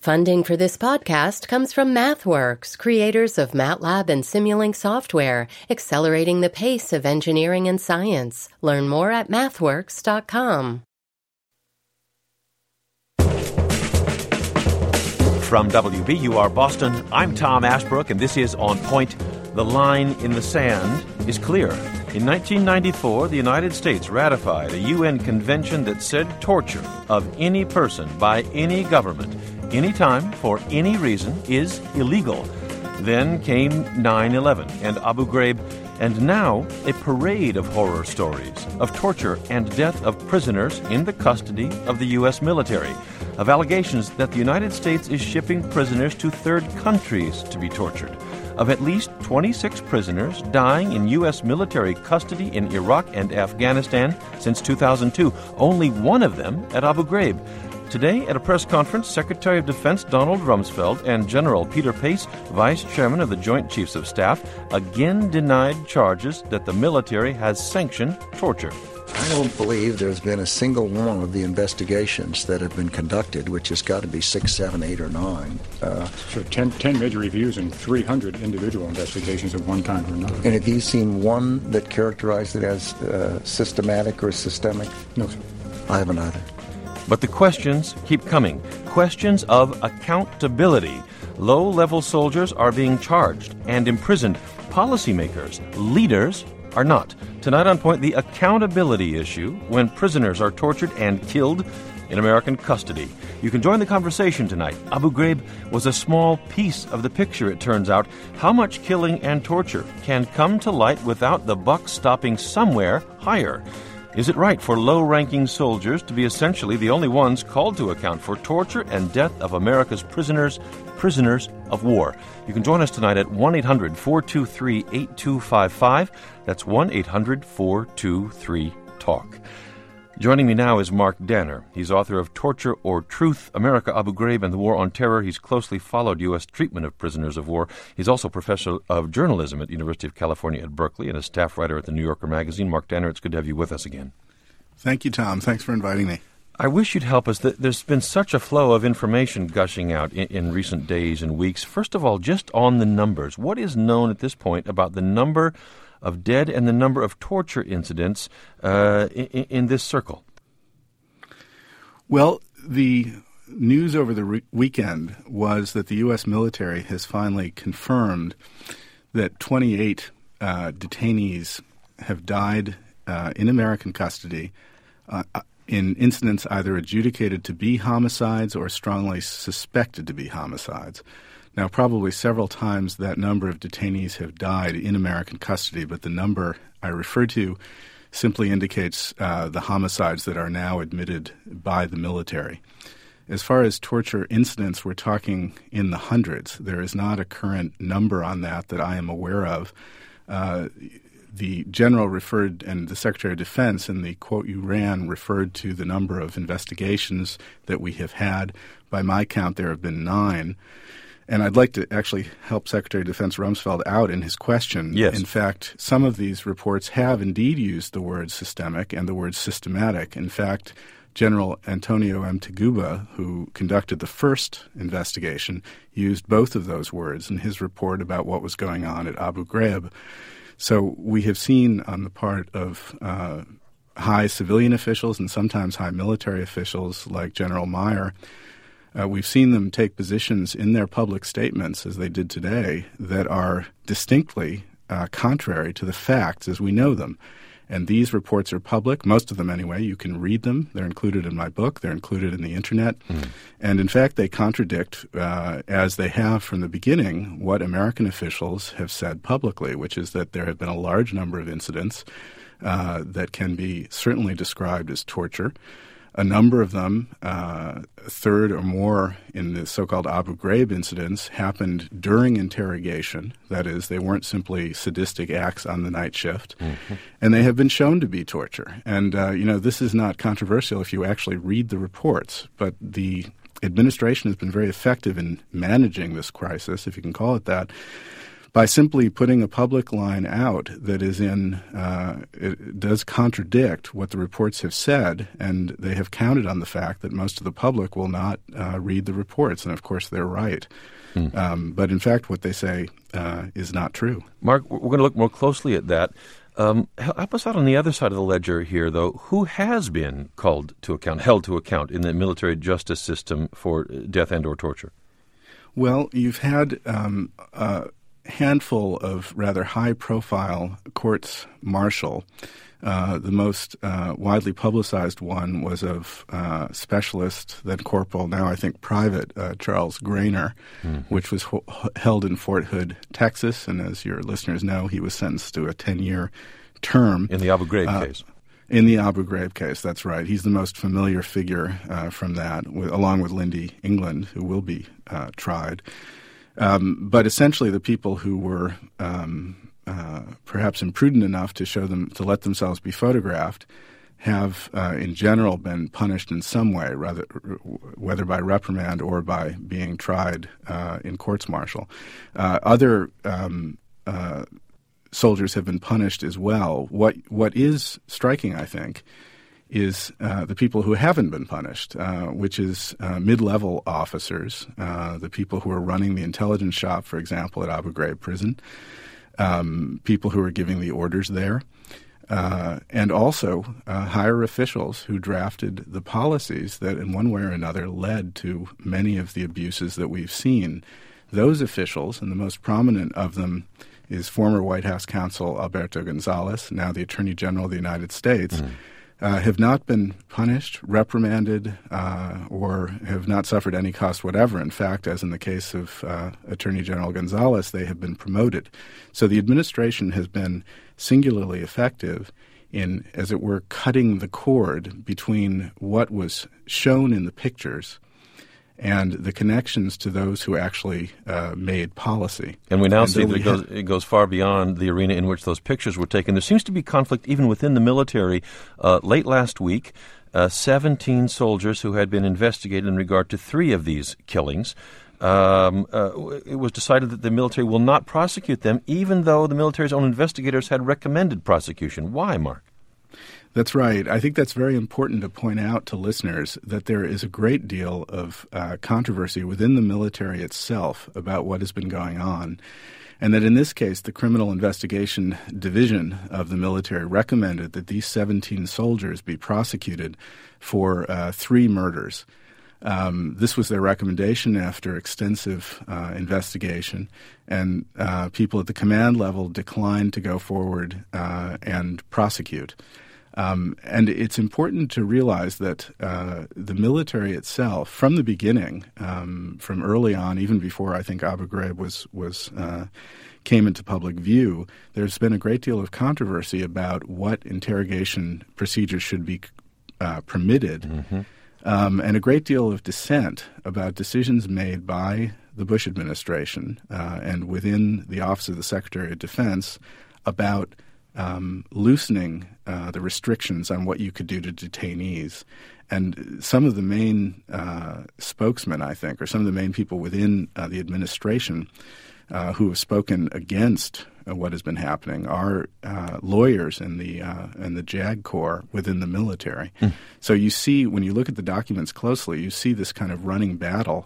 Funding for this podcast comes from MathWorks, creators of MATLAB and Simulink software, accelerating the pace of engineering and science. Learn more at mathworks.com. From WBUR Boston, I'm Tom Ashbrook, and this is On Point. The line in the sand is clear. In 1994, the United States ratified a UN convention that said torture of any person by any government, anytime, for any reason, is illegal. Then came 9/11 and Abu Ghraib, and now a parade of horror stories of torture and death of prisoners in the custody of the U.S. military, of allegations that the United States is shipping prisoners to third countries to be tortured, of at least 26 prisoners dying in U.S. military custody in Iraq and Afghanistan since 2002, only one of them at Abu Ghraib. Today, at a press conference, Secretary of Defense Donald Rumsfeld and General Peter Pace, Vice Chairman of the Joint Chiefs of Staff, again denied charges that the military has sanctioned torture. I don't believe there's been a single one of the investigations that have been conducted, which has got to be 6, 7, 8, or 9. So 10 major reviews and 300 individual investigations of one kind or another. And have you seen one that characterized it as systematic or systemic? No, sir. I haven't either. But the questions keep coming. Questions of accountability. Low-level soldiers are being charged and imprisoned. Policymakers, leaders, are not. Tonight on Point, the accountability issue when prisoners are tortured and killed in American custody. You can join the conversation tonight. Abu Ghraib was a small piece of the picture, it turns out. How much killing and torture can come to light without the buck stopping somewhere higher? Is it right for low-ranking soldiers to be essentially the only ones called to account for torture and death of America's prisoners of war? You can join us tonight at 1-800-423-8255. That's 1-800-423-TALK. Joining me now is Mark Danner. He's author of Torture or Truth, America, Abu Ghraib, and the War on Terror. He's closely followed U.S. treatment of prisoners of war. He's also professor of journalism at the University of California at Berkeley and a staff writer at the New Yorker magazine. Mark Danner, it's good to have you with us again. Thank you, Tom. Thanks for inviting me. I wish you'd help us. There's been such a flow of information gushing out in recent days and weeks. First of all, just on the numbers. What is known at this point about the number of dead and the number of torture incidents in this circle? Well, the news over the weekend was that the U.S. military has finally confirmed that 28 detainees have died in American custody in incidents either adjudicated to be homicides or strongly suspected to be homicides. Now, probably several times that number of detainees have died in American custody, but the number I refer to simply indicates the homicides that are now admitted by the military. As far as torture incidents, we're talking in the hundreds. There is not a current number on that I am aware of. The general referred, and the Secretary of Defense, in the quote you ran, referred to the number of investigations that we have had. By my count, there have been 9. And I'd like to actually help Secretary of Defense Rumsfeld out in his question. Yes. In fact, some of these reports have indeed used the word systemic and the word systematic. In fact, General Antonio M. Taguba, who conducted the first investigation, used both of those words in his report about what was going on at Abu Ghraib. So we have seen on the part of high civilian officials and sometimes high military officials like General Meyer, we've seen them take positions in their public statements, as they did today, that are distinctly contrary to the facts as we know them. And these reports are public, most of them anyway. You can read them. They're included in my book. They're included in the Internet. And in fact, they contradict, as they have from the beginning, what American officials have said publicly, which is that there have been a large number of incidents that can be certainly described as torture. A number of them, a third or more in the so-called Abu Ghraib incidents, happened during interrogation. That is, they weren't simply sadistic acts on the night shift. And they have been shown to be torture. And, this is not controversial if you actually read the reports. But the administration has been very effective in managing this crisis, if you can call it that, by simply putting a public line out that is it does contradict what the reports have said, and they have counted on the fact that most of the public will not read the reports, and of course they're right. But in fact, what they say is not true. Mark, we're going to look more closely at that. Help us out on the other side of the ledger here, though. Who has been held to account in the military justice system for death and or torture? Well, you've had a handful of rather high-profile courts martial. The most widely publicized one was of specialist, then corporal, now I think private, Charles Grainer, which was held in Fort Hood, Texas. And as your listeners know, he was sentenced to a 10-year term. In the Abu Ghraib case. In the Abu Ghraib case, that's right. He's the most familiar figure from that, along with Lindy England, who will be tried. But essentially the people who were perhaps imprudent enough to let themselves be photographed have in general been punished in some way, whether by reprimand or by being tried in courts martial. Other soldiers have been punished as well. What is striking, I think, is the people who haven't been punished, which is mid-level officers, the people who are running the intelligence shop, for example, at Abu Ghraib prison, people who are giving the orders there, and also higher officials who drafted the policies that in one way or another led to many of the abuses that we've seen. Those officials, and the most prominent of them is former White House counsel Alberto Gonzales, now the Attorney General of the United States, have not been punished, reprimanded, or have not suffered any cost whatever. In fact, as in the case of Attorney General Gonzales, they have been promoted. So the administration has been singularly effective in, as it were, cutting the cord between what was shown in the pictures and the connections to those who actually made policy. And we now see that it goes far beyond the arena in which those pictures were taken. There seems to be conflict even within the military. Late last week, 17 soldiers who had been investigated in regard to 3 of these killings, it was decided that the military will not prosecute them, even though the military's own investigators had recommended prosecution. Why, Mark? That's right. I think that's very important to point out to listeners that there is a great deal of controversy within the military itself about what has been going on, and that in this case, the Criminal Investigation Division of the military recommended that these 17 soldiers be prosecuted for 3 murders. This was their recommendation after extensive investigation, and people at the command level declined to go forward and prosecute. And it's important to realize that the military itself, from the beginning, from early on, even before I think Abu Ghraib came into public view, there's been a great deal of controversy about what interrogation procedures should be permitted, and a great deal of dissent about decisions made by the Bush administration and within the Office of the Secretary of Defense about loosening the restrictions on what you could do to detainees. And some of the main spokesmen, I think, or some of the main people within the administration who have spoken against what has been happening are lawyers in the JAG Corps within the military. So you see, when you look at the documents closely, you see this kind of running battle,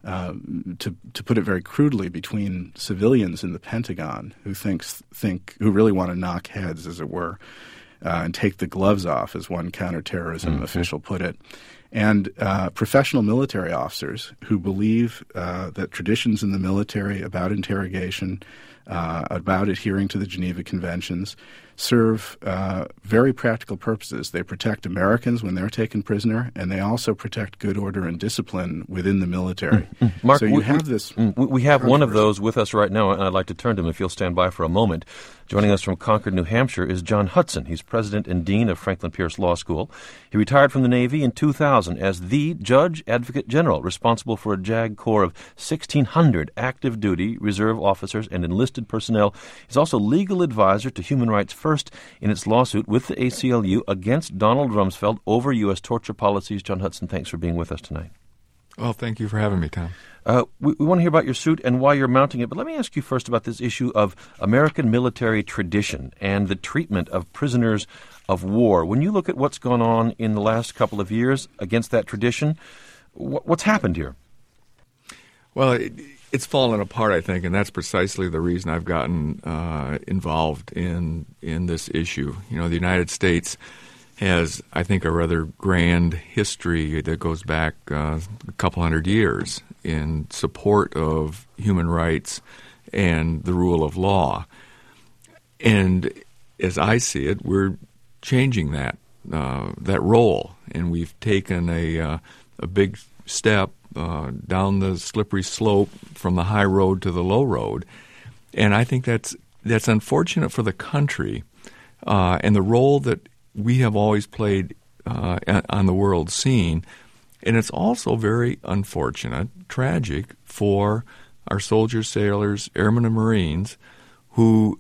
to put it very crudely, between civilians in the Pentagon who really want to knock heads, as it were, and take the gloves off, as one counterterrorism official put it, and professional military officers who believe that traditions in the military about interrogation, about adhering to the Geneva Conventions, serve very practical purposes. They protect Americans when they're taken prisoner, and they also protect good order and discipline within the military. Mark, so you have this. We have one of those with us right now, and I'd like to turn to him if you'll stand by for a moment. Joining us from Concord, New Hampshire, is John Hudson. He's president and dean of Franklin Pierce Law School. He retired from the Navy in 2000 as the Judge Advocate General, responsible for a JAG Corps of 1,600 active duty reserve officers and enlisted personnel. He's also legal advisor to Human Rights First in its lawsuit with the ACLU against Donald Rumsfeld over U.S. torture policies. John Hudson, thanks for being with us tonight. Well, thank you for having me, Tom. We want to hear about your suit and why you're mounting it, but let me ask you first about this issue of American military tradition and the treatment of prisoners of war. When you look at what's gone on in the last couple of years against that tradition, what's happened here? Well, it's fallen apart, I think, and that's precisely the reason I've gotten involved in this issue. You know, the United States has, I think, a rather grand history that goes back a couple hundred years in support of human rights and the rule of law. And as I see it, we're changing that role, and we've taken a big step down the slippery slope from the high road to the low road. And I think that's unfortunate for the country and the role that we have always played on the world scene. And it's also very unfortunate, tragic for our soldiers, sailors, airmen, and Marines whose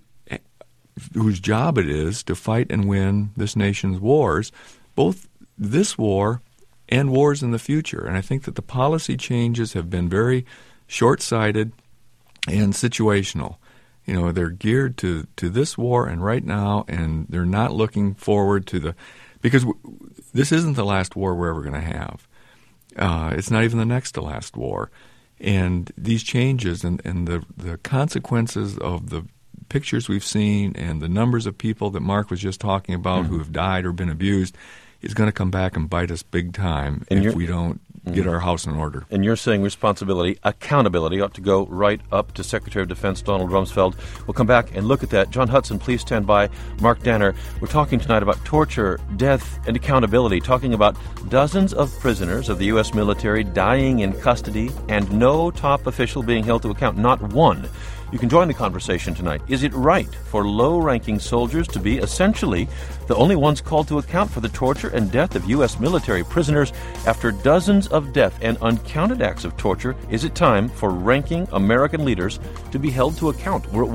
job it is to fight and win this nation's wars, both this war and wars in the future. And I think that the policy changes have been very short-sighted and situational. You know, they're geared to this war and right now, and they're not looking forward to because this isn't the last war we're ever going to have. It's not even the next to last war. And these changes and the consequences of the pictures we've seen and the numbers of people that Mark was just talking about who have died or been abused is going to come back and bite us big time if we don't get our house in order. And you're saying responsibility, accountability ought to go right up to Secretary of Defense Donald Rumsfeld. We'll come back and look at that. John Hudson, please stand by. Mark Danner, we're talking tonight about torture, death, and accountability, talking about dozens of prisoners of the U.S. military dying in custody and no top official being held to account, not one. You can join the conversation tonight. Is it right for low-ranking soldiers to be essentially the only ones called to account for the torture and death of U.S. military prisoners? After dozens of death and uncounted acts of torture, is it time for ranking American leaders to be held to account? We're at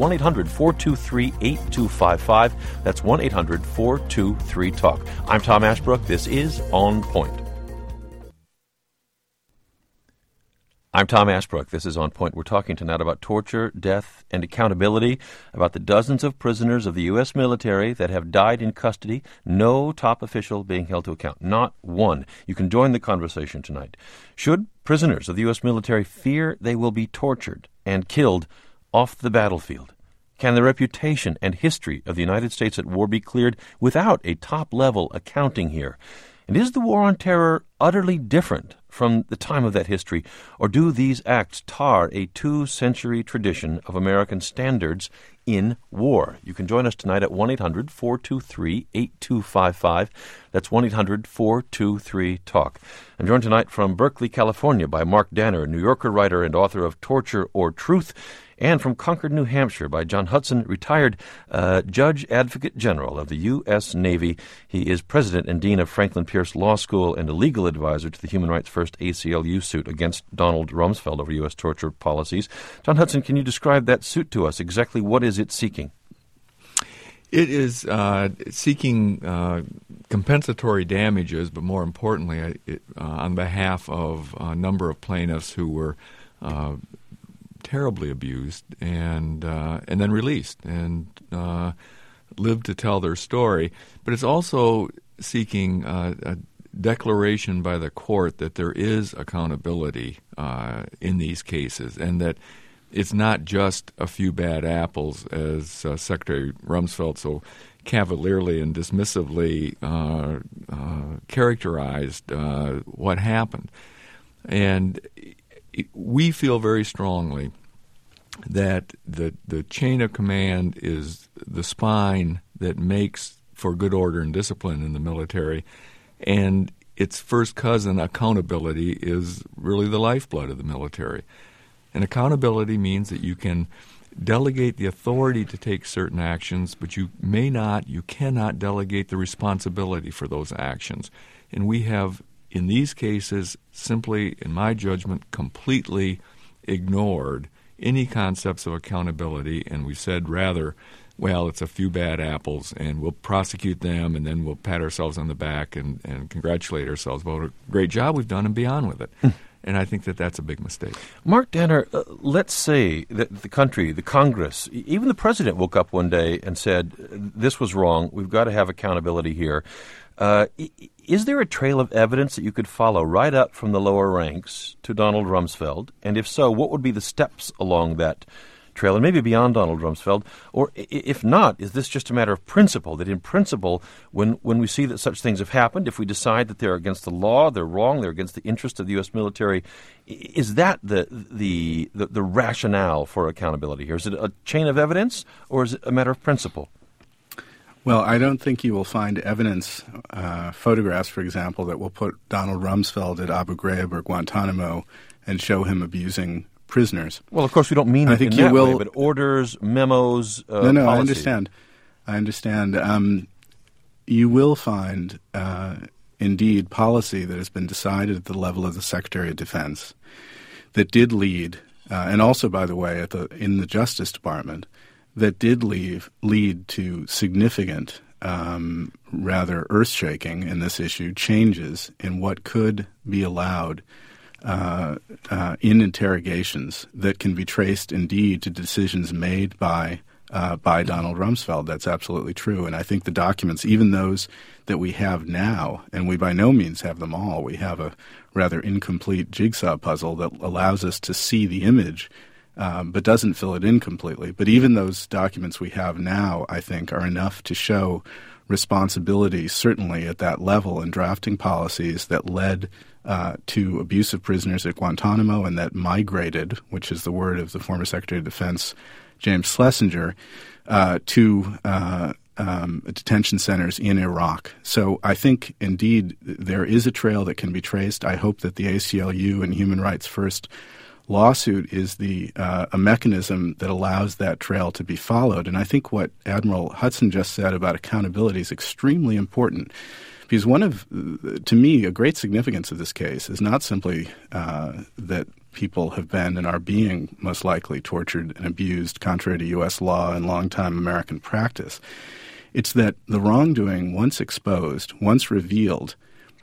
1-800-423-8255. That's 1-800-423-TALK. I'm Tom Ashbrook. This is On Point. I'm Tom Ashbrook. This is On Point. We're talking tonight about torture, death, and accountability, about the dozens of prisoners of the U.S. military that have died in custody, no top official being held to account, not one. You can join the conversation tonight. Should prisoners of the U.S. military fear they will be tortured and killed off the battlefield? Can the reputation and history of the United States at war be cleared without a top-level accounting here? And is the war on terror utterly different from the time of that history, or do these acts tar a 2-century tradition of American standards in war? You can join us tonight at 1-800-423-8255. That's 1-800-423-TALK. I'm joined tonight from Berkeley, California by Mark Danner, New Yorker writer and author of Torture or Truth, and from Concord, New Hampshire, by John Hudson, retired Judge Advocate General of the U.S. Navy. He is president and dean of Franklin Pierce Law School and a legal advisor to the Human Rights First ACLU suit against Donald Rumsfeld over U.S. torture policies. John Hudson, can you describe that suit to us? Exactly what is it seeking? It is seeking compensatory damages, but more importantly, on behalf of a number of plaintiffs who were terribly abused and then released and lived to tell their story. But it's also seeking a declaration by the court that there is accountability in these cases, and that it's not just a few bad apples, as Secretary Rumsfeld so cavalierly and dismissively characterized what happened. And we feel very strongly that the chain of command is the spine that makes for good order and discipline in the military, and its first cousin, accountability, is really the lifeblood of the military. And accountability means that you can delegate the authority to take certain actions, but you cannot delegate the responsibility for those actions. And we have, in these cases, simply, in my judgment, completely ignored any concepts of accountability, and we said rather, well, it's a few bad apples, and we'll prosecute them, and then we'll pat ourselves on the back and congratulate ourselves about a great job we've done and be on with it. And I think that that's a big mistake. Mark Danner, let's say that the country, the Congress, even the president woke up one day and said, this was wrong, we've got to have accountability here. Is there a trail of evidence that you could follow right up from the lower ranks to Donald Rumsfeld? And if so, what would be the steps along that trail, and maybe beyond Donald Rumsfeld? Or if not, is this just a matter of principle, that in principle, when we see that such things have happened, if we decide that they're against the law, they're wrong, they're against the interest of the U.S. military, is that the rationale for accountability here? Is it a chain of evidence, or is it a matter of principle? Well, I don't think you will find evidence, photographs, for example, that will put Donald Rumsfeld at Abu Ghraib or Guantanamo and show him abusing prisoners. Well, of course, we don't mean it in that way, but orders, memos, No, policy. I understand. You will find, indeed, policy that has been decided at the level of the Secretary of Defense that did lead, and also, by the way, in the Justice Department, that did lead to significant, rather earth-shaking in this issue, changes in what could be allowed in interrogations that can be traced indeed to decisions made by Donald Rumsfeld. That's absolutely true. And I think the documents, even those that we have now, and we by no means have them all, we have a rather incomplete jigsaw puzzle that allows us to see the image, but doesn't fill it in completely. But even those documents we have now, I think, are enough to show responsibility, certainly at that level, in drafting policies that led to abuse of prisoners at Guantanamo and that migrated, which is the word of the former Secretary of Defense, James Schlesinger, to detention centers in Iraq. So I think, indeed, there is a trail that can be traced. I hope that the ACLU and Human Rights First lawsuit is a mechanism that allows that trail to be followed. And I think what Admiral Hudson just said about accountability is extremely important. Because to me, a great significance of this case is not simply that people have been and are being most likely tortured and abused contrary to U.S. law and longtime American practice. It's that the wrongdoing, once exposed, once revealed,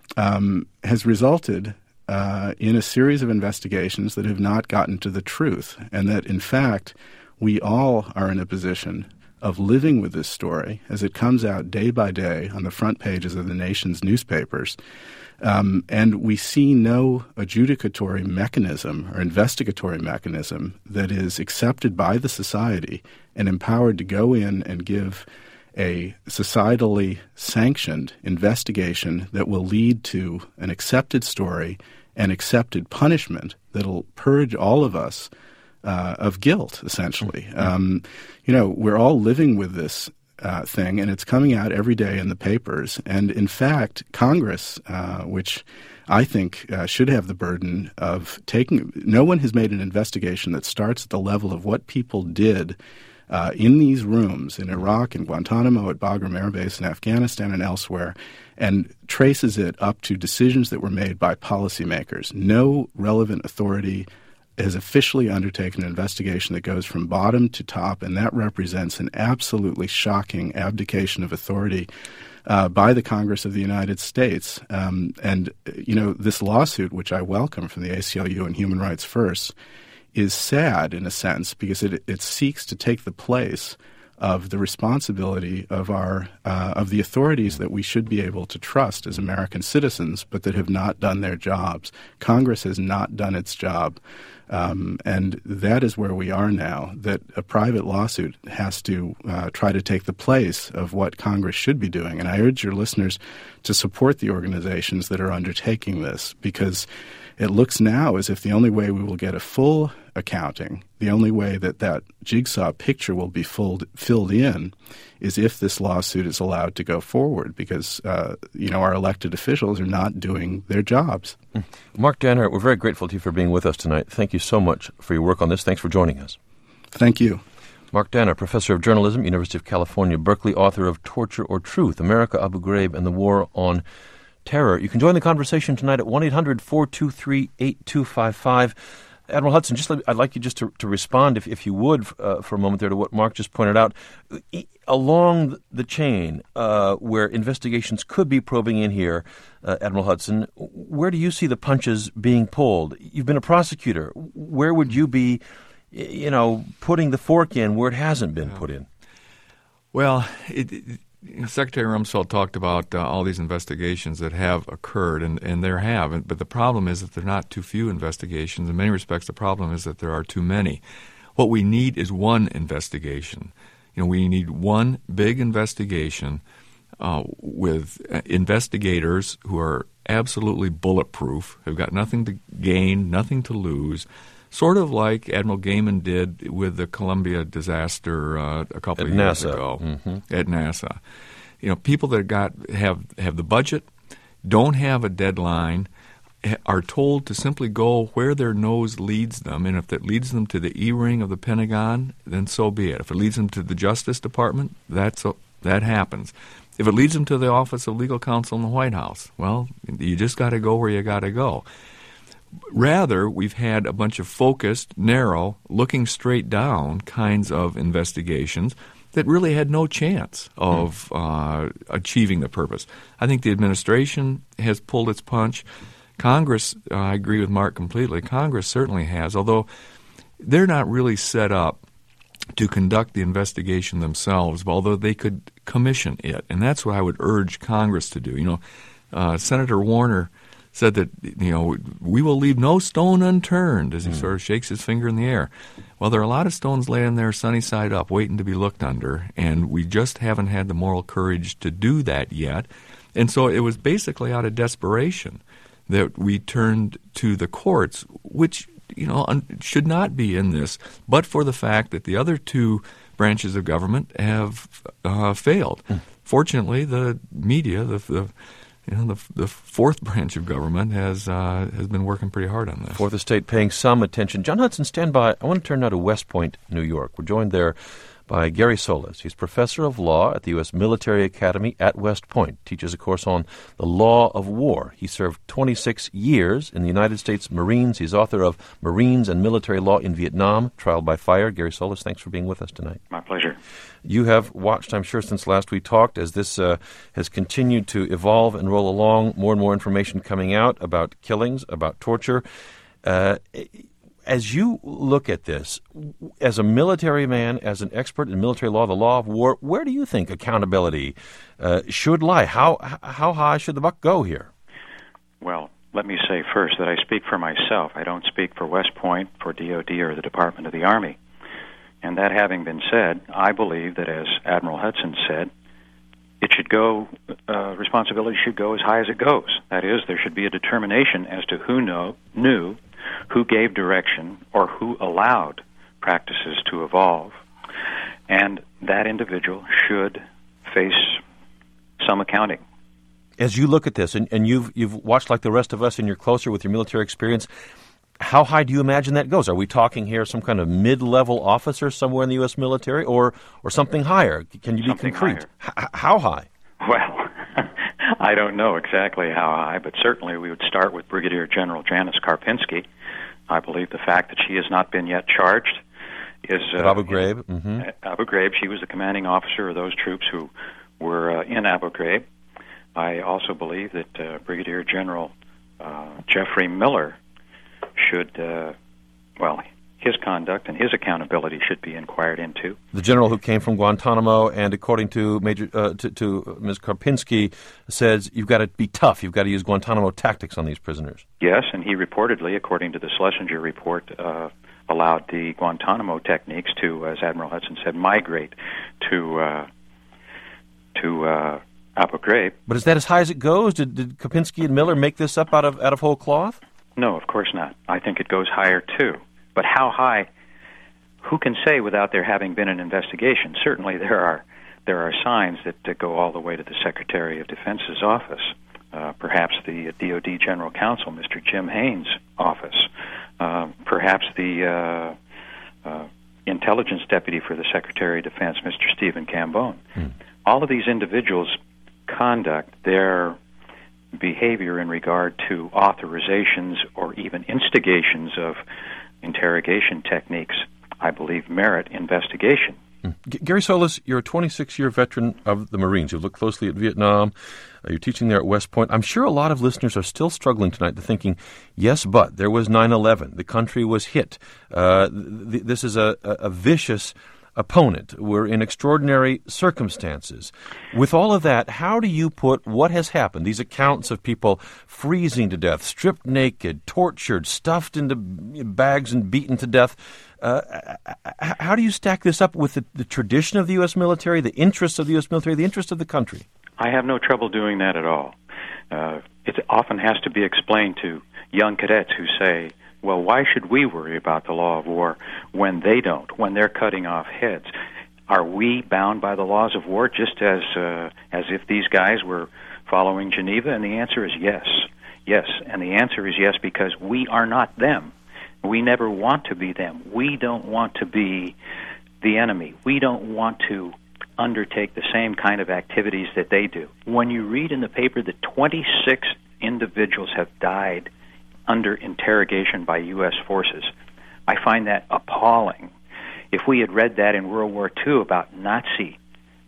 has resulted in a series of investigations that have not gotten to the truth, and that, in fact, we all are in a position of living with this story as it comes out day by day on the front pages of the nation's newspapers. And we see no adjudicatory mechanism or investigatory mechanism that is accepted by the society and empowered to go in and give a societally sanctioned investigation that will lead to an accepted story and accepted punishment that'll purge all of us of guilt, essentially. We're all living with this thing, and it's coming out every day in the papers. And in fact, Congress, which I think should have the burden of no one has made an investigation that starts at the level of what people did in these rooms in Iraq and Guantanamo, at Bagram Air Base in Afghanistan and elsewhere, and traces it up to decisions that were made by policymakers. No relevant authority has officially undertaken an investigation that goes from bottom to top, and that represents an absolutely shocking abdication of authority by the Congress of the United States. This lawsuit, which I welcome from the ACLU and Human Rights First, is sad in a sense because it seeks to take the place of the responsibility of of the authorities that we should be able to trust as American citizens, but that have not done their jobs. Congress has not done its job. And that is where we are now, that a private lawsuit has to try to take the place of what Congress should be doing. And I urge your listeners to support the organizations that are undertaking this, because it looks now as if the only way we will get a full accounting, the only way that jigsaw picture will be filled in, is if this lawsuit is allowed to go forward, because our elected officials are not doing their jobs. Mark Danner, we're very grateful to you for being with us tonight. Thank you so much for your work on this. Thanks for joining us. Thank you. Mark Danner, professor of journalism, University of California, Berkeley, author of Torture or Truth, America, Abu Ghraib, and the War on Terror. You can join the conversation tonight at 1-800-423-8255. Admiral Hudson, I'd like you just to respond, if you would, for a moment there, to what Mark just pointed out. Along the chain where investigations could be probing in here, Admiral Hudson, where do you see the punches being pulled? You've been a prosecutor. Where would you be, putting the fork in where it hasn't been put in? Well, Secretary Rumsfeld talked about all these investigations that have occurred, and there have. But the problem is that there are not too few investigations. In many respects, the problem is that there are too many. What we need is one investigation. We need one big investigation with investigators who are absolutely bulletproof, who've got nothing to gain, nothing to lose, sort of like Admiral Gaiman did with the Columbia disaster a couple of years ago at NASA. People that have the budget, don't have a deadline, are told to simply go where their nose leads them, and if that leads them to the E-ring of the Pentagon, then so be it. If it leads them to the Justice Department, that happens. If it leads them to the Office of Legal Counsel in the White House, well, you just got to go where you got to go. Rather, we've had a bunch of focused, narrow, looking straight down kinds of investigations that really had no chance of achieving the purpose. I think the administration has pulled its punch. Congress, I agree with Mark completely, Congress certainly has, although they're not really set up to conduct the investigation themselves, although they could commission it, and that's what I would urge Congress to do. Senator Warner said that, we will leave no stone unturned, as he sort of shakes his finger in the air. Well, there are a lot of stones laying there sunny side up, waiting to be looked under, and we just haven't had the moral courage to do that yet. And so it was basically out of desperation that we turned to the courts, which should not be in this, but for the fact that the other two branches of government have failed. Fortunately, the media, the fourth branch of government has been working pretty hard on this. Fourth Estate paying some attention. John Hudson, stand by. I want to turn now to West Point, New York. We're joined there by Gary Solis. He's professor of law at the U.S. Military Academy at West Point. Teaches a course on the law of war. He served 26 years in the United States Marines. He's author of Marines and Military Law in Vietnam, Trial by Fire. Gary Solis, thanks for being with us tonight. My pleasure. You have watched, I'm sure, since last we talked, as this has continued to evolve and roll along, more and more information coming out about killings, about torture. As you look at this, as a military man, as an expert in military law, the law of war, where do you think accountability should lie? How high should the buck go here? Well, let me say first that I speak for myself. I don't speak for West Point, for DOD, or the Department of the Army. And that having been said, I believe that, as Admiral Hudson said, it should go, responsibility should go as high as it goes. That is, there should be a determination as to who knew, who gave direction, or who allowed practices to evolve. And that individual should face some accounting. As you look at this, and you've watched like the rest of us, and you're closer with your military experience, how high do you imagine that goes? Are we talking here some kind of mid-level officer somewhere in the U.S. military, or something higher? Can you something be concrete? How high? Well, I don't know exactly how high, but certainly we would start with Brigadier General Janice Karpinski. I believe the fact that she has not been yet charged is... Abu Ghraib? Abu Ghraib, she was the commanding officer of those troops who were in Abu Ghraib. I also believe that Brigadier General Jeffrey Miller should, his conduct and his accountability should be inquired into. The general who came from Guantanamo, and according to to Ms. Karpinski, says you've got to be tough. You've got to use Guantanamo tactics on these prisoners. Yes, and he reportedly, according to the Schlesinger report, allowed the Guantanamo techniques to, as Admiral Hudson said, migrate to Abu Ghraib. But is that as high as it goes? Did Karpinski and Miller make this up out of whole cloth? No, of course not. I think it goes higher, too. But how high, who can say without there having been an investigation? Certainly there are signs that go all the way to the Secretary of Defense's office, perhaps the DOD General Counsel, Mr. Jim Haynes' office, perhaps the Intelligence Deputy for the Secretary of Defense, Mr. Stephen Cambone. All of these individuals' conduct, their behavior in regard to authorizations or even instigations of interrogation techniques, I believe, merit investigation. Gary Solis, you're a 26-year veteran of the Marines. You've looked closely at Vietnam. You're teaching there at West Point. I'm sure a lot of listeners are still struggling tonight to thinking, yes, but there was 9/11. The country was hit. This is a vicious opponent. We're in extraordinary circumstances. With all of that, how do you put what has happened, these accounts of people freezing to death, stripped naked, tortured, stuffed into bags and beaten to death, how do you stack this up with the tradition of the U.S. military, the interests of the U.S. military, the interests of the country? I have no trouble doing that at all. It often has to be explained to young cadets who say, well, why should we worry about the law of war when they don't, when they're cutting off heads? Are we bound by the laws of war just as if these guys were following Geneva? And the answer is yes. Yes, and the answer is yes because we are not them. We never want to be them. We don't want to be the enemy. We don't want to undertake the same kind of activities that they do. When you read in the paper that 26 individuals have died under interrogation by U.S. forces, I find that appalling. If we had read that in World War II about Nazi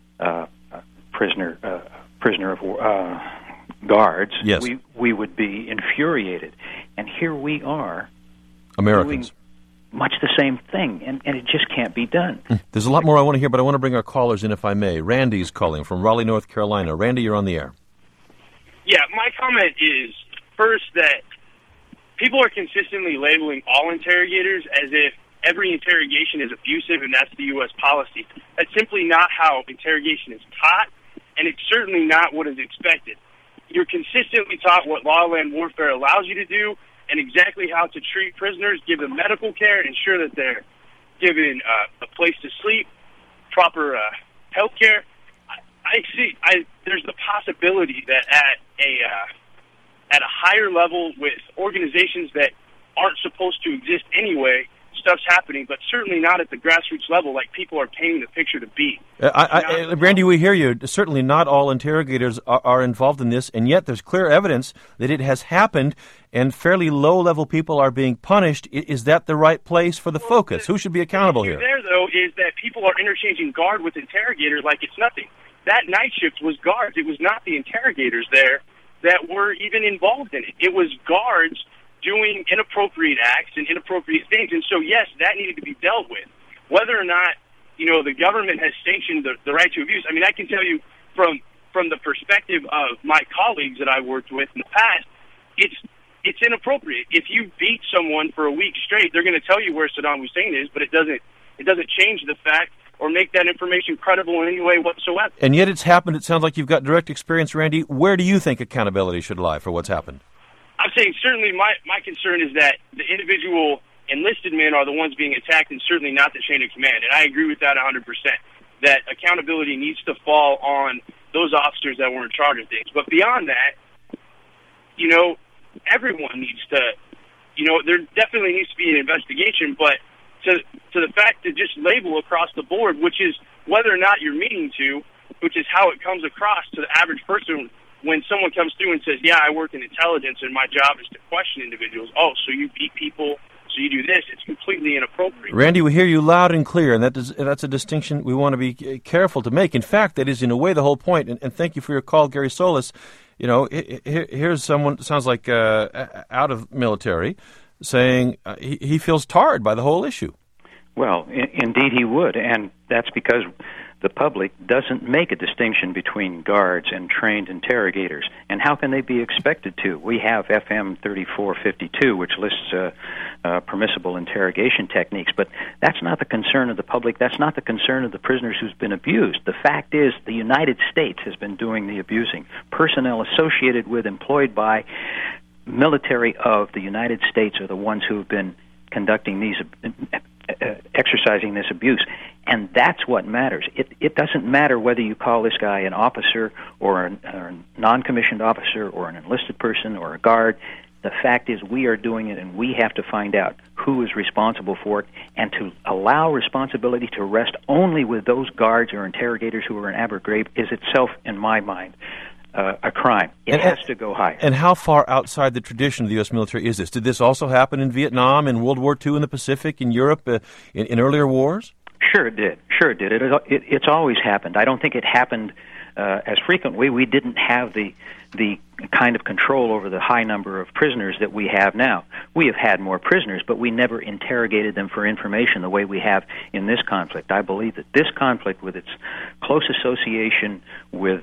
prisoner of war, guards, yes, we would be infuriated. And here we are, Americans, doing much the same thing, and it just can't be done. There's a lot more I want to hear, but I want to bring our callers in if I may. Randy's calling from Raleigh, North Carolina. Randy, you're on the air. Yeah, my comment is, first, that people are consistently labeling all interrogators as if every interrogation is abusive and that's the U.S. policy. That's simply not how interrogation is taught, and it's certainly not what is expected. You're consistently taught what law of land warfare allows you to do and exactly how to treat prisoners, give them medical care, ensure that they're given a place to sleep, proper health care. There's the possibility that at a higher level with organizations that aren't supposed to exist anyway, stuff's happening, but certainly not at the grassroots level like people are painting the picture to be. Randy, we hear you. Certainly not all interrogators are involved in this, and yet there's clear evidence that it has happened, and fairly low-level people are being punished. Is that the right place for the focus? Who should be accountable here? The issue there, though, is that people are interchanging guard with interrogator like it's nothing. That night shift was guards. It was not the interrogators there that were even involved in it. It was guards doing inappropriate acts and inappropriate things. And so, yes, that needed to be dealt with. Whether or not, the government has sanctioned the right to abuse, I mean, I can tell you from the perspective of my colleagues that I worked with in the past, it's inappropriate. If you beat someone for a week straight, they're going to tell you where Saddam Hussein is, but it doesn't change the fact or make that information credible in any way whatsoever. And yet it's happened. It sounds like you've got direct experience, Randy. Where do you think accountability should lie for what's happened? I'm saying certainly my concern is that the individual enlisted men are the ones being attacked and certainly not the chain of command. And I agree with that 100%, that accountability needs to fall on those officers that were in charge of things. But beyond that, everyone needs to, there definitely needs to be an investigation, but to the fact to just label across the board, which is whether or not you're meaning to, which is how it comes across to the average person when someone comes through and says, yeah, I work in intelligence and my job is to question individuals. Oh, so you beat people, so you do this. It's completely inappropriate. Randy, we hear you loud and clear, and that's a distinction we want to be careful to make. In fact, that is in a way the whole point, and thank you for your call, Gary Solis. Here's someone, sounds like out of military, saying he feels tarred by the whole issue. Well, indeed he would, and that's because the public doesn't make a distinction between guards and trained interrogators. And how can they be expected to? We have FM 3452, which lists permissible interrogation techniques, but that's not the concern of the public. That's not the concern of the prisoners who's been abused. The fact is the United States has been doing the abusing. Personnel associated with, employed by military of the United States are the ones who have been conducting these exercising this abuse, and that's what matters. It doesn't matter whether you call this guy an officer or a non-commissioned officer or an enlisted person or a guard. The fact is we are doing it, and we have to find out who is responsible for it, and to allow responsibility to rest only with those guards or interrogators who are in Abu Ghraib is itself, in my mind, a crime. It has to go higher. And how far outside the tradition of the U.S. military is this? Did this also happen in Vietnam, in World War II, in the Pacific, in Europe, in earlier wars? Sure it did. It's always happened. I don't think it happened as frequently. We didn't have the kind of control over the high number of prisoners that we have now. We have had more prisoners, but we never interrogated them for information the way we have in this conflict. I believe that this conflict, with its close association with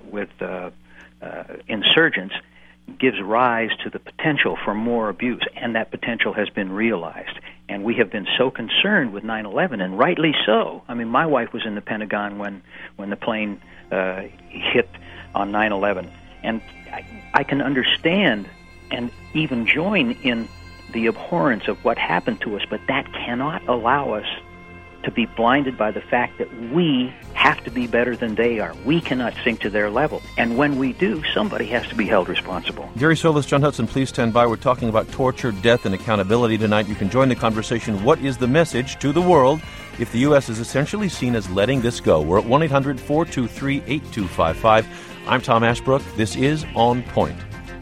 insurgents, gives rise to the potential for more abuse, and that potential has been realized. And we have been so concerned with 9/11, and rightly so. I mean, my wife was in the Pentagon when the plane hit on 9/11, and I can understand and even join in the abhorrence of what happened to us, but that cannot allow us to be blinded by the fact that we have to be better than they are. We cannot sink to their level. And when we do, somebody has to be held responsible. Gary Solis, John Hudson, please stand by. We're talking about torture, death, and accountability tonight. You can join the conversation. What is the message to the world if the U.S. is essentially seen as letting this go? We're at 1-800-423-8255. I'm Tom Ashbrook. This is On Point.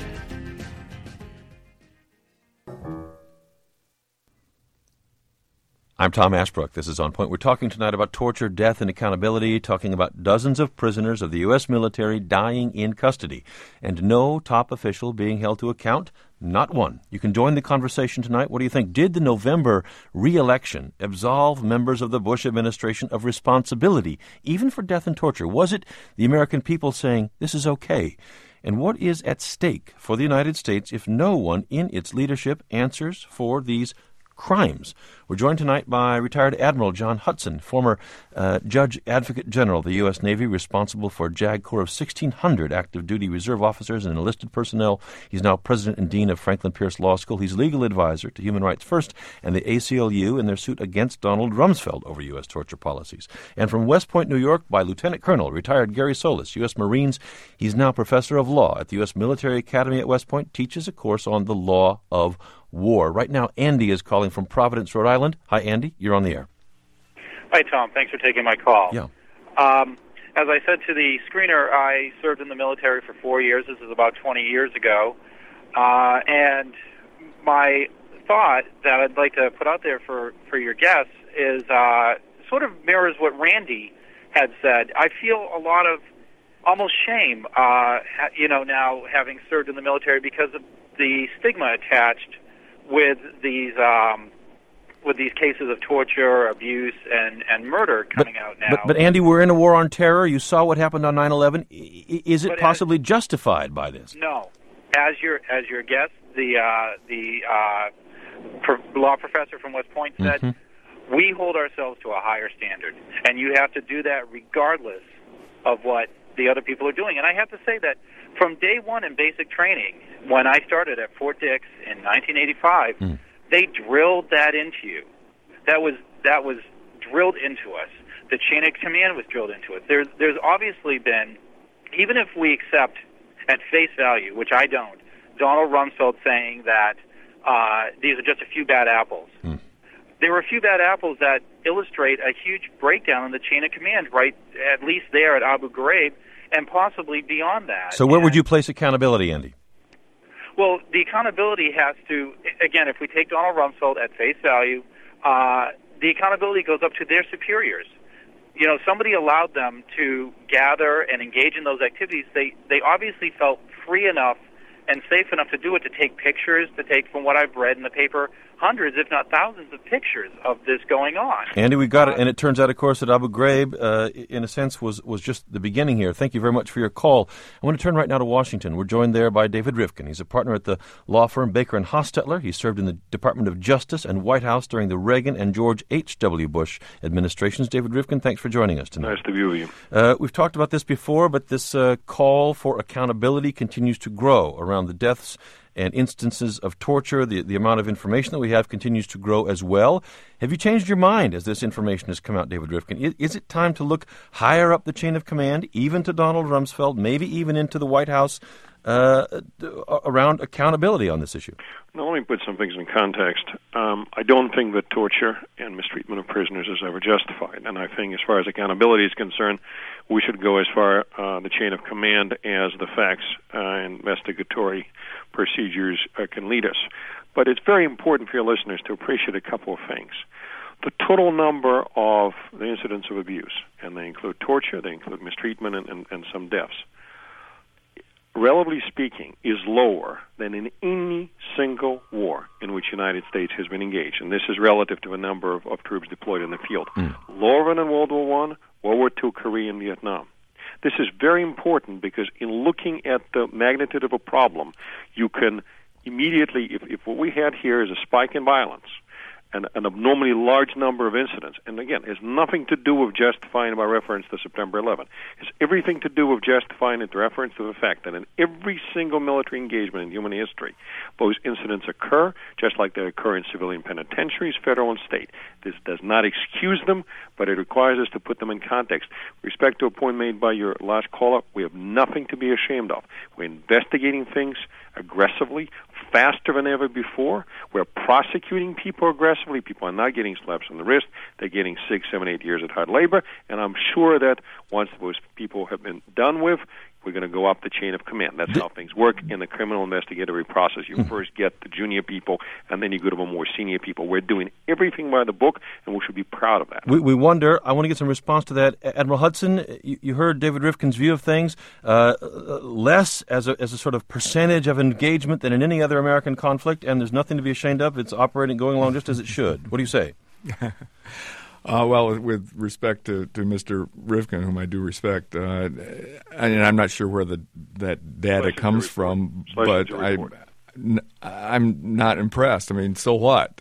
I'm Tom Ashbrook. This is On Point. We're talking tonight about torture, death, and accountability, talking about dozens of prisoners of the U.S. military dying in custody, and no top official being held to account, not one. You can join the conversation tonight. What do you think? Did the November re-election absolve members of the Bush administration of responsibility, even for death and torture? Was it the American people saying, this is okay? And what is at stake for the United States if no one in its leadership answers for these crimes? We're joined tonight by retired Admiral John Hudson, former Judge Advocate General of the U.S. Navy, responsible for a JAG Corps of 1,600 active duty reserve officers and enlisted personnel. He's now president and dean of Franklin Pierce Law School. He's legal advisor to Human Rights First and the ACLU in their suit against Donald Rumsfeld over U.S. torture policies. And from West Point, New York, by Lieutenant Colonel, retired Gary Solis, U.S. Marines. He's now professor of law at the U.S. Military Academy at West Point, teaches a course on the law of war. Right now, Andy is calling from Providence, Rhode Island. Hi, Andy. You're on the air. Hi, Tom. Thanks for taking my call. Yeah. As I said to the screener, I served in the military for 4 years. This is about 20 years ago. And my thought that I'd like to put out there for your guests is sort of mirrors what Randy had said. I feel a lot of almost shame, now having served in the military because of the stigma attached with these cases of torture, abuse, and murder coming out now. But Andy, we're in a war on terror. You saw what happened on 9/11. Is it possibly justified by this? No. As your guest, the law professor from West Point said, we hold ourselves to a higher standard, and you have to do that regardless of what the other people are doing. And I have to say that from day one in basic training, when I started at Fort Dix in 1985, they drilled that into you. That was drilled into us. The chain of command was drilled into it. There's obviously been, even if we accept at face value, which I don't, Donald Rumsfeld saying that these are just a few bad apples. There were a few bad apples that illustrate a huge breakdown in the chain of command, right, at least there at Abu Ghraib, and possibly beyond that. So where would you place accountability, Andy? Well, the accountability has to, again, if we take Donald Rumsfeld at face value, the accountability goes up to their superiors. Somebody allowed them to gather and engage in those activities. They obviously felt free enough and safe enough to do it, to take pictures, to take, from what I've read in the paper, hundreds, if not thousands, of pictures of this going on. Andy, we got it. And it turns out, of course, that Abu Ghraib, in a sense, was just the beginning here. Thank you very much for your call. I want to turn right now to Washington. We're joined there by David Rivkin. He's a partner at the law firm Baker & Hostetler. He served in the Department of Justice and White House during the Reagan and George H.W. Bush administrations. David Rivkin, thanks for joining us tonight. Nice to be with you. We've talked about this before, but this call for accountability continues to grow around the deaths and instances of torture. The amount of information that we have continues to grow as well. Have you changed your mind as this information has come out, David Rivkin? Is it time to look higher up the chain of command, even to Donald Rumsfeld, maybe even into the White House, around accountability on this issue? Now, let me put some things in context. I don't think that torture and mistreatment of prisoners is ever justified. And I think as far as accountability is concerned, we should go as far the chain of command as the facts and investigatory procedures can lead us. But it's very important for your listeners to appreciate a couple of things. The total number of the incidents of abuse, and they include torture, they include mistreatment, and some deaths, relatively speaking, is lower than in any single war in which the United States has been engaged. And this is relative to the number of troops deployed in the field. Lower than in World War I, World War II, Korea, and Vietnam. This is very important because in looking at the magnitude of a problem, you can immediately, if what we had here is a spike in violence, an abnormally large number of incidents. And again, it has nothing to do with justifying by reference to September 11. It's everything to do with justifying it reference to the fact that in every single military engagement in human history, those incidents occur just like they occur in civilian penitentiaries, federal and state. This does not excuse them, but it requires us to put them in context. With respect to a point made by your last caller, we have nothing to be ashamed of. We're investigating things aggressively, faster than ever before. We're prosecuting people aggressively. People are not getting slaps on the wrist. They're getting 6, 7, 8 years at hard labor. And I'm sure that once those people have been done with, we're going to go up the chain of command. That's how things work in the criminal investigatory process. You first get the junior people, and then you go to the more senior people. We're doing everything by the book, and we should be proud of that. We wonder, I want to get some response to that. Admiral Hudson, you heard David Rivkin's view of things, less as a sort of percentage of engagement than in any other American conflict, and there's nothing to be ashamed of. It's operating, going along just as it should. What do you say? Well, with respect to Mr. Rivkin, whom I do respect, and I'm not sure where that data comes from, but I'm not impressed. I mean, so what?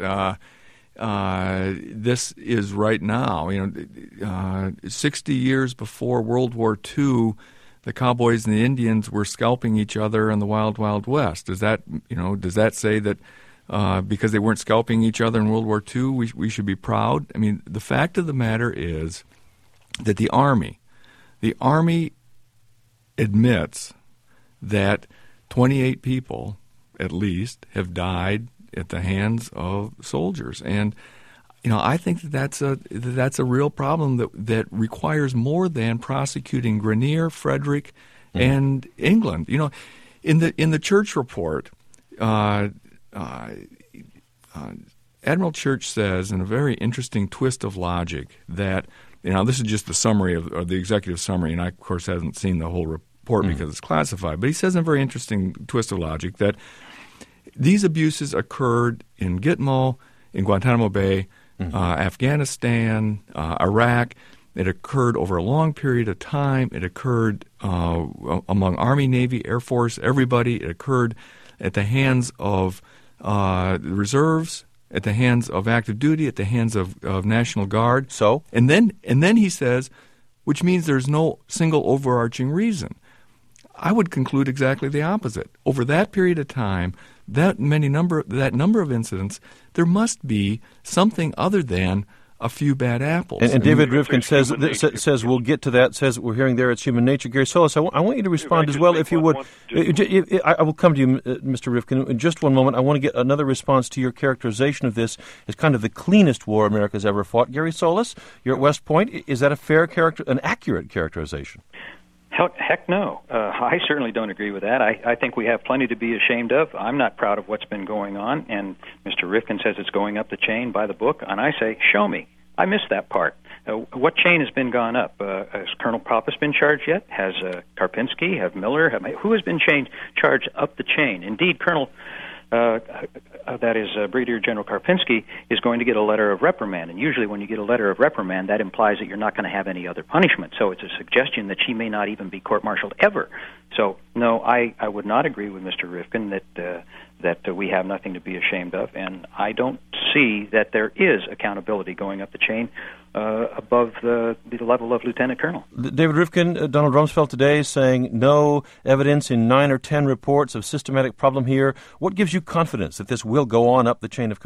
This is right now. 60 years before World War II, the cowboys and the Indians were scalping each other in the Wild Wild West. Does that say that? Because they weren't scalping each other in World War II, we should be proud. I mean, the fact of the matter is that the Army admits that 28 people, at least, have died at the hands of soldiers. And, I think that's a real problem that requires more than prosecuting Grenier, Frederick, and England. In the Church report, Admiral Church says, in a very interesting twist of logic, that this is just the summary or the executive summary, and I, of course, haven't seen the whole report because it's classified, but he says in a very interesting twist of logic that these abuses occurred in Gitmo, in Guantanamo Bay, Afghanistan, Iraq. It occurred over a long period of time. It occurred among Army, Navy, Air Force, everybody. It occurred at the hands of the reserves, at the hands of active duty, at the hands of National Guard. So? And then he says, which means there's no single overarching reason. I would conclude exactly the opposite. Over that period of time, that number of incidents, there must be something other than a few bad apples. And David Rivkin says we'll get to that, says we're hearing there it's human nature. Gary Solis, I want you to respond as well, if you would. I will come to you, Mr. Rivkin, in just one moment. I want to get another response to your characterization of this as kind of the cleanest war America's ever fought. Gary Solis, you're at West Point. Is that an accurate characterization? Heck no. I certainly don't agree with that. I think we have plenty to be ashamed of. I'm not proud of what's been going on, and Mr. Rivkin says it's going up the chain by the book, and I say, show me. I missed that part. What chain has been gone up? Has Colonel Pappas been charged yet? Has Karpinski, have Miller, who has been charged up the chain? Indeed, Colonel, that is Brigadier General Karpinski, is going to get a letter of reprimand. And usually when you get a letter of reprimand, that implies that you're not going to have any other punishment. So it's a suggestion that she may not even be court-martialed ever. So, no, I would not agree with Mr. Rivkin that we have nothing to be ashamed of. And I don't see that there is accountability going up the chain above the level of lieutenant colonel. David Rivkin, Donald Rumsfeld today saying no evidence in 9 or 10 reports of systematic problem here. What gives you confidence that this will go on up the chain of command?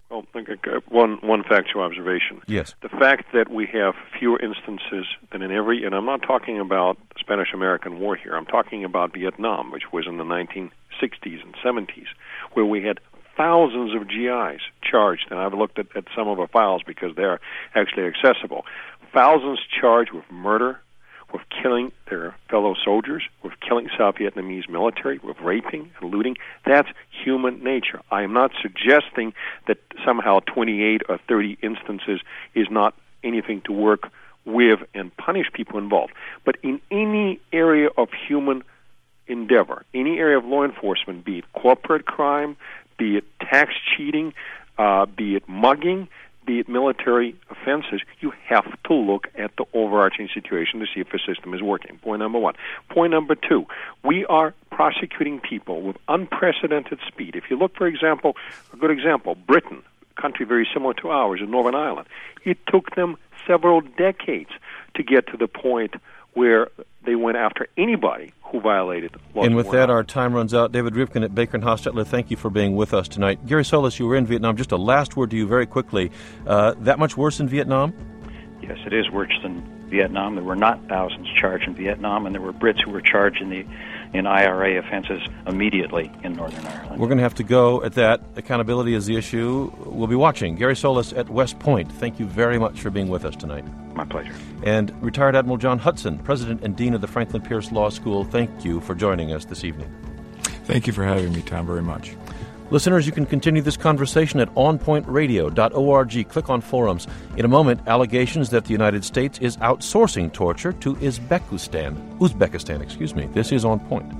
Well, one factual observation. Yes. The fact that we have fewer instances than in every, and I'm not talking about the Spanish-American War here, I'm talking about Vietnam, which was in the 1960s and 70s, where we had thousands of GIs charged, and I've looked at some of our files because they're actually accessible. Thousands charged with murder, with killing their fellow soldiers, with killing South Vietnamese military, with raping and looting. That's human nature. I am not suggesting that somehow 28 or 30 instances is not anything to work with and punish people involved. But in any area of human endeavor, any area of law enforcement, be it corporate crime, be it tax cheating, be it mugging, be it military offenses, you have to look at the overarching situation to see if the system is working. Point number one. Point number two, we are prosecuting people with unprecedented speed. If you look, for example, a good example, Britain, a country very similar to ours in Northern Ireland, it took them several decades to get to the point where they went after anybody who violated laws. And with that, our time runs out. David Rivkin at Baker and Hostetler, thank you for being with us tonight. Gary Solis, you were in Vietnam. Just a last word to you very quickly. That much worse in Vietnam? Yes, it is worse than Vietnam. There were not thousands charged in Vietnam, and there were Brits who were charged in IRA offenses immediately in Northern Ireland. We're going to have to go at that. Accountability is the issue. We'll be watching. Gary Solis at West Point, thank you very much for being with us tonight. My pleasure. And retired Admiral John Hudson, President and Dean of the Franklin Pierce Law School, thank you for joining us this evening. Thank you for having me, Tom, very much. Listeners, you can continue this conversation at onpointradio.org. Click on forums. In a moment, allegations that the United States is outsourcing torture to Uzbekistan. This is On Point.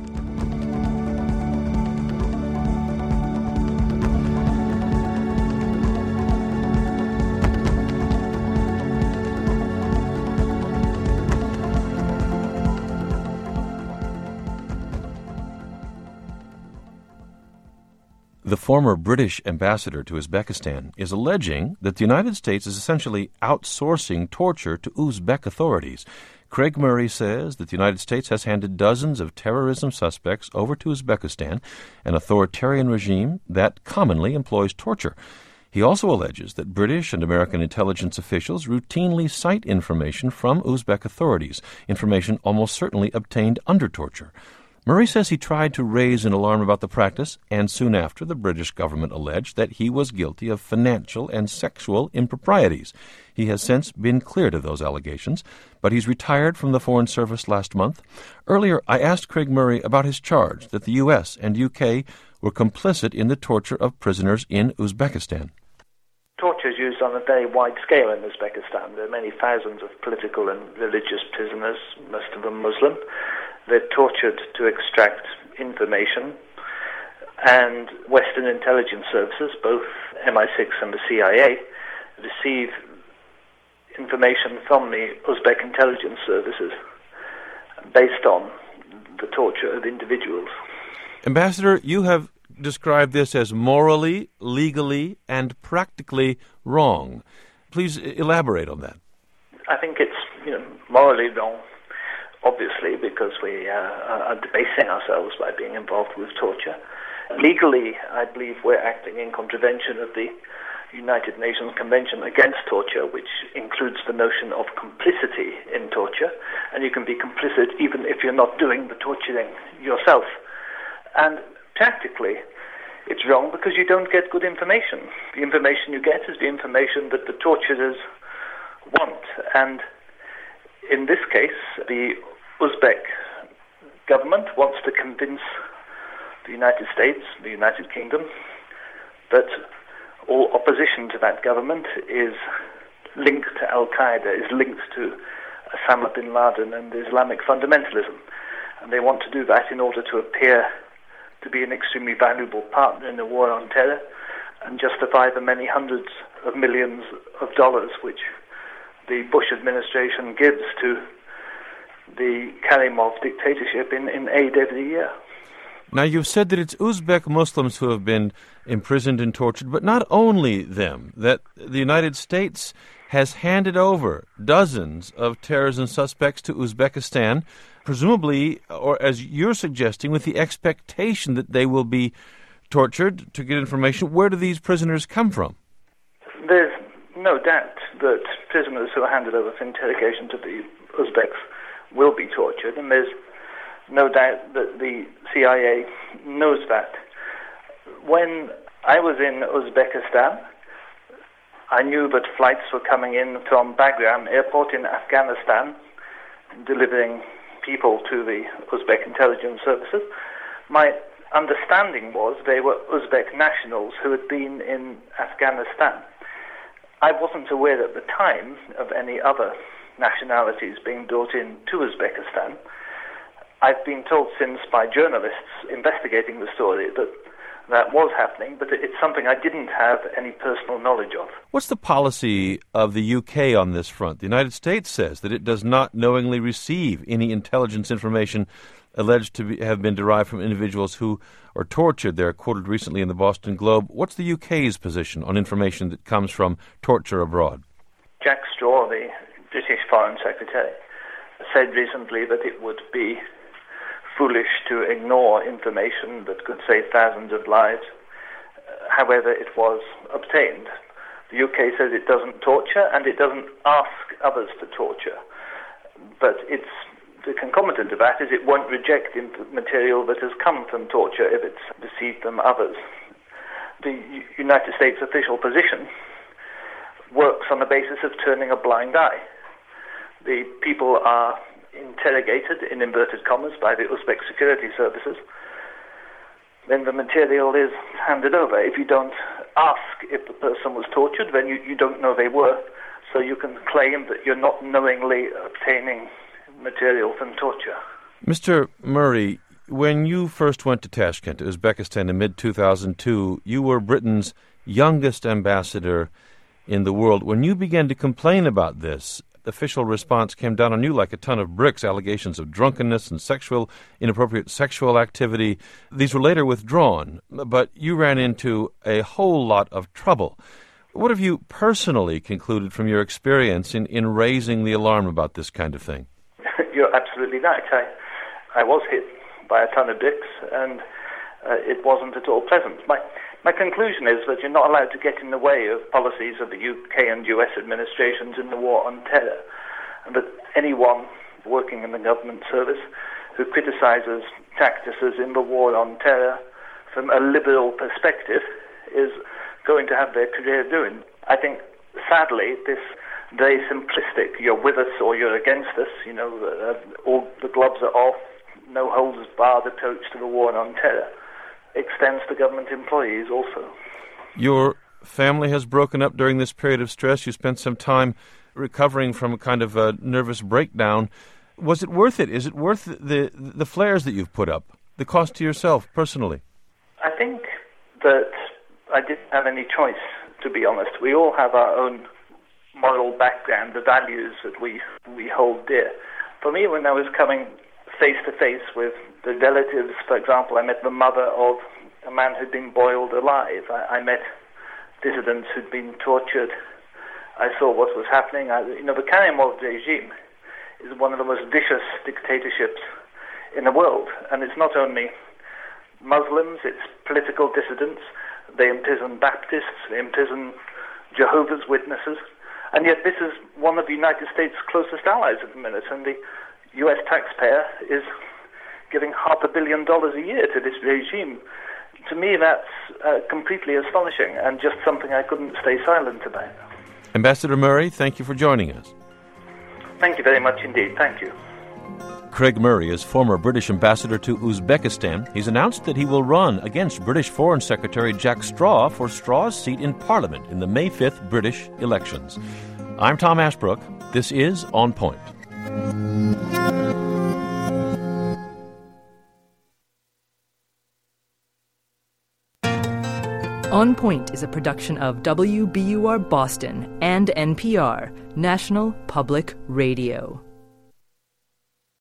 The former British ambassador to Uzbekistan is alleging that the United States is essentially outsourcing torture to Uzbek authorities. Craig Murray says that the United States has handed dozens of terrorism suspects over to Uzbekistan, an authoritarian regime that commonly employs torture. He also alleges that British and American intelligence officials routinely cite information from Uzbek authorities, information almost certainly obtained under torture. Murray says he tried to raise an alarm about the practice, and soon after, the British government alleged that he was guilty of financial and sexual improprieties. He has since been cleared of those allegations, but he's retired from the Foreign Service last month. Earlier, I asked Craig Murray about his charge that the U.S. and UK were complicit in the torture of prisoners in Uzbekistan. Torture is used on a very wide scale in Uzbekistan. There are many thousands of political and religious prisoners, most of them Muslim. They're tortured to extract information, and Western intelligence services, both MI6 and the CIA, receive information from the Uzbek intelligence services based on the torture of individuals. Ambassador, you have described this as morally, legally, and practically wrong. Please elaborate on that. I think it's morally wrong, obviously, because we are debasing ourselves by being involved with torture. Legally, I believe we're acting in contravention of the United Nations Convention Against Torture, which includes the notion of complicity in torture, and you can be complicit even if you're not doing the torturing yourself. And practically, it's wrong because you don't get good information. The information you get is the information that the torturers want. And in this case, the Uzbek government wants to convince the United States, the United Kingdom, that all opposition to that government is linked to Al-Qaeda, is linked to Osama bin Laden and Islamic fundamentalism. And they want to do that in order to appear to be an extremely valuable partner in the war on terror and justify the many hundreds of millions of dollars which the Bush administration gives to the Karimov dictatorship in aid every year. Now, you've said that it's Uzbek Muslims who have been imprisoned and tortured, but not only them, that the United States has handed over dozens of terrorism suspects to Uzbekistan, presumably, or as you're suggesting, with the expectation that they will be tortured to get information. Where do these prisoners come from? no doubt that prisoners who are handed over for interrogation to the Uzbeks will be tortured, and there's no doubt that the CIA knows that. When I was in Uzbekistan, I knew that flights were coming in from Bagram airport in Afghanistan, delivering people to the Uzbek intelligence services. My understanding was they were Uzbek nationals who had been in Afghanistan. I wasn't aware at the time of any other nationalities being brought in to Uzbekistan. I've been told since by journalists investigating the story that was happening, but it's something I didn't have any personal knowledge of. What's the policy of the UK on this front? The United States says that it does not knowingly receive any intelligence information alleged to have been derived from individuals who are tortured. They're quoted recently in the Boston Globe. What's the UK's position on information that comes from torture abroad? Jack Straw, the British Foreign Secretary, said recently that it would be foolish to ignore information that could save thousands of lives, however it was obtained. The UK says it doesn't torture and it doesn't ask others to torture. But the concomitant of that is it won't reject material that has come from torture if it's received from others. The United States official position works on the basis of turning a blind eye. The people are interrogated, in inverted commas, by the Uzbek security services. Then the material is handed over. If you don't ask if the person was tortured, then you don't know they were, so you can claim that you're not knowingly obtaining material from torture. Mr. Murray, when you first went to Tashkent, Uzbekistan, in mid-2002, you were Britain's youngest ambassador in the world. When you began to complain about this, official response came down on you like a ton of bricks, allegations of drunkenness and inappropriate sexual activity. These were later withdrawn, but you ran into a whole lot of trouble. What have you personally concluded from your experience in raising the alarm about this kind of thing? You're absolutely right. I was hit by a ton of bricks, and it wasn't at all pleasant. My conclusion is that you're not allowed to get in the way of policies of the UK and US administrations in the war on terror, and that anyone working in the government service who criticizes practices in the war on terror from a liberal perspective is going to have their career ruined. I think, sadly, this very simplistic, you're with us or you're against us, all the gloves are off, no holds barred approach to the war on terror extends to government employees also. Your family has broken up during this period of stress. You spent some time recovering from a kind of a nervous breakdown. Was it worth it? Is it worth the flares that you've put up, the cost to yourself personally? I think that I didn't have any choice, to be honest. We all have our own moral background, the values that we hold dear. For me, when I was coming face-to-face with the relatives, for example, I met the mother of a man who'd been boiled alive. I met dissidents who'd been tortured. I saw what was happening. The Karimov regime is one of the most vicious dictatorships in the world, and it's not only Muslims, it's political dissidents. They imprison Baptists, they imprison Jehovah's Witnesses, and yet this is one of the United States' closest allies at the minute, and the U.S. taxpayer is giving $500 million a year to this regime. To me, that's completely astonishing and just something I couldn't stay silent about. Ambassador Murray, thank you for joining us. Thank you very much indeed. Thank you. Craig Murray is former British ambassador to Uzbekistan. He's announced that he will run against British Foreign Secretary Jack Straw for Straw's seat in Parliament in the May 5th British elections. I'm Tom Ashbrook. This is On Point. On Point is a production of WBUR Boston and NPR, National Public Radio.